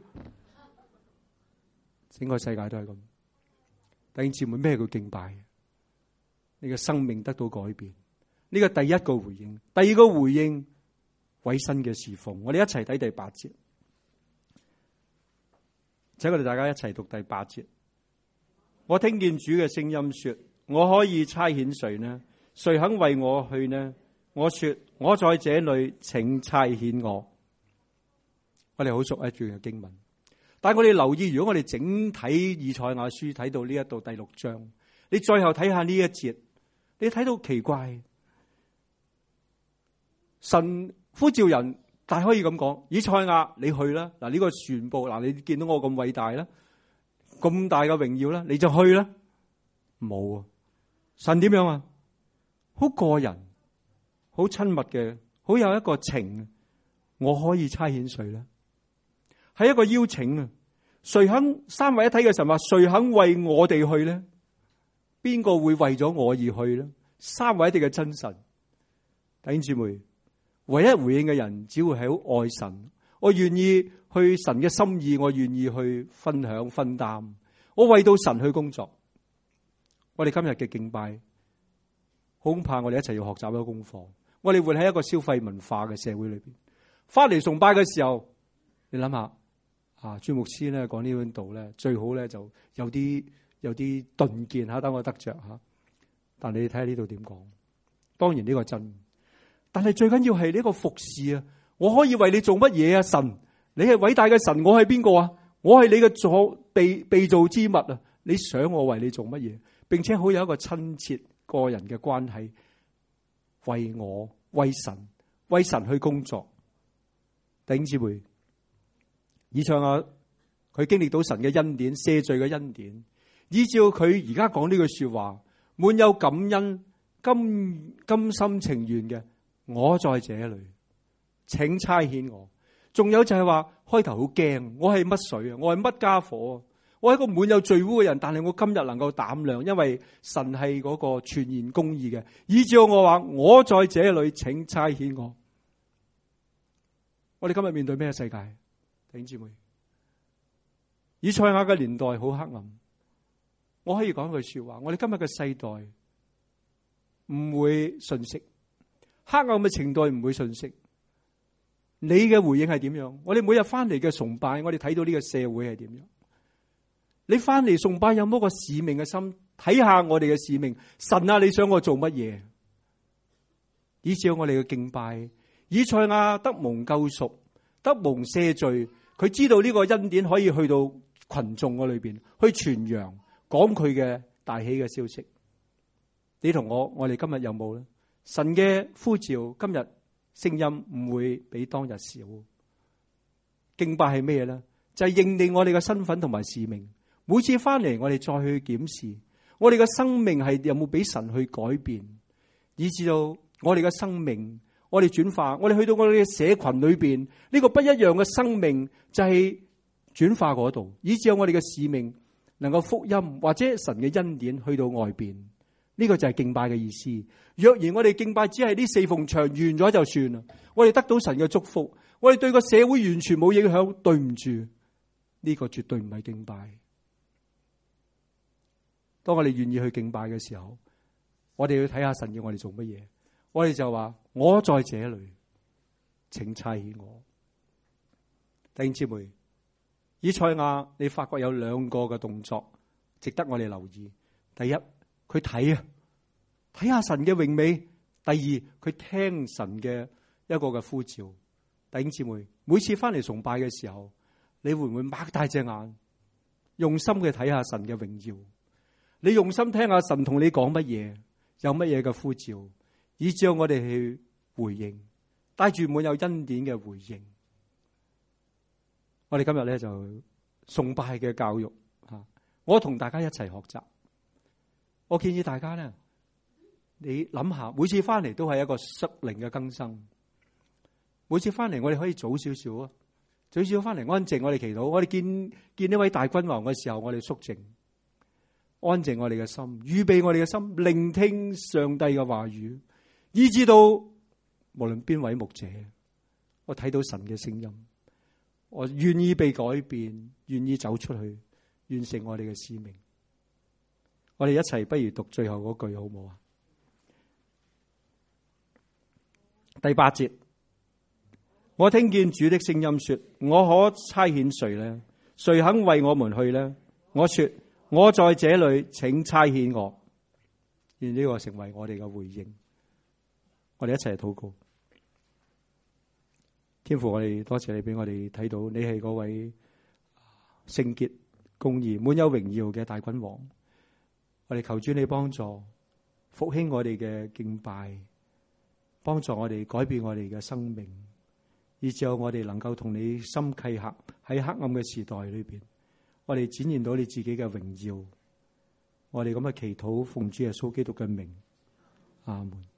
整個世界都係咁。弟兄姊妹，咩叫敬拜？你嘅生命得到改變，呢個第一個回應。第二個回應，委身嘅侍奉。我哋一齊睇第8節，請我哋大家一齊讀第8節。我聽見主嘅聲音說，我可以差遣誰呢？誰肯為我去呢？我說，我在這裏，請差遣我。我哋好熟一段嘅經文，但係我哋留意，如果我哋整體以賽亞書睇到呢一度第6章，你最後睇下呢一節，你睇到奇怪，神呼召人，但係可以咁講，以賽亞你去啦，嗱，呢個全部，嗱，你見到我咁偉大啦，咁大嘅榮耀啦，你就去啦。冇啊，神點樣啊？好個人，好親密嘅，好有一個情，我可以差遣誰咧？係一個邀請啊！誰肯三位一體嘅神話？誰肯為我哋去咧？邊個會為咗我而去咧？三位一體嘅真神，弟兄姊妹，唯一回應嘅人只會係好愛神，我願意去神嘅心意，我願意去分享分擔，我為到神去工作。我哋今日嘅敬拜，恐怕我哋一齊要學習一個功課。我哋活喺一個消費文化嘅社會裏邊，翻嚟崇拜嘅時候，你諗下朱牧師咧講呢本道咧，最好咧就有啲頓見吓，等我得着吓。但你睇下呢度點講？當然呢個真，但係最緊要係呢個服侍啊！我可以為你做乜嘢啊？神，你係偉大嘅神，我係邊個啊？我係你嘅被造之物啊！你想我為你做乜嘢？並且好有一個親切個人嘅關係，為我為神去工作。弟兄姊妹，以賽亞佢經歷到神嘅恩典，赦罪嘅恩典，依照佢而家講呢句說話，滿有感恩、甘心情願嘅，我在這裏，請差遣我。仲有就係話開頭好驚，我係乜水啊？我係乜家伙啊？我係一個滿有罪污嘅人，但係我今日能夠膽量，因為神係嗰個全然公義嘅，以致我話我在這裏，請差遣我。我哋今日面對咩世界？弟兄姊妹，以賽亞嘅年代好黑暗。我可以講句說話，我哋今日嘅世代唔會遜色，黑暗嘅程度唔會遜色。你嘅回應係點樣？我哋每日翻嚟嘅崇拜，我哋睇到呢個社會係點樣？你翻嚟崇拜有冇個使命嘅心？睇下我哋嘅使命，神啊，你想我做乜嘢？以至我哋嘅敬拜，以賽亞得蒙救贖，得蒙赦罪，佢知道呢個恩典可以去到群眾嘅裏邊去傳揚，講佢嘅大喜嘅消息。你同我哋今日有冇咧？神嘅呼召今日聲音唔會比當日少。敬拜係咩咧？就係認定我哋嘅身份同埋使命。每次翻嚟，我哋再去檢視我哋嘅生命係有冇俾神去改變，以至到我哋嘅生命，我哋轉化，我哋去到我哋嘅社群裏邊，呢個不一樣嘅生命就係轉化嗰度，以至有我哋嘅使命能夠福音或者神嘅恩典去到外邊。呢個就係敬拜嘅意思。若然我哋敬拜只係呢四奉牆完咗就算啦，我哋得到神嘅祝福，我哋對個社會完全冇影響，對唔住，呢個絕對唔係敬拜。當我哋願意去敬拜嘅時候，我哋要睇下神要我哋做乜嘢。我哋就話，我在這裏，請差遣我。弟兄姊妹，以賽亞你發覺有兩個嘅動作值得我哋留意。第一，佢睇下神嘅榮美；第二，佢聽神嘅一個嘅呼召。弟兄姊妹，每次翻嚟崇拜嘅時候，你會唔會擘大隻眼，用心嘅睇下神嘅榮耀？你用心聽下神同你講乜嘢，有乜嘢嘅呼召，以至我哋去回應，帶住滿有恩典嘅回應。我哋今日咧就崇拜嘅教育，我同大家一齊學習。我建議大家咧，你諗下，每次翻嚟都係一個屬靈嘅更新。每次翻嚟，我哋可以早少少啊，早少少翻嚟安靜，我哋祈禱。我哋見呢位大君王嘅時候，我哋肅靜，安靜我哋嘅心，預備我哋嘅心，聆聽上帝嘅話語，以至到無論邊位牧者，我睇到神嘅聲音，我願意被改變，願意走出去，完成我哋嘅使命。我哋一齊不如讀最後嗰句好唔好啊？第8節，我聽見主的聲音說：我可差遣誰呢？誰肯為我們去呢？我說：我在這裏，請差遣我。願呢個成為我哋嘅回應。我哋一齊嚟禱告。天父，我哋多謝你俾我哋睇到你係嗰位聖潔、公義、滿有榮耀嘅大君王。我哋求主你幫助復興我哋嘅敬拜，幫助我哋改變我哋嘅生命，以至我哋能夠同你心契合，喺黑暗嘅時代裏邊，我哋展現到你自己嘅榮耀。我哋咁嘅祈禱奉主耶穌基督嘅名，阿門。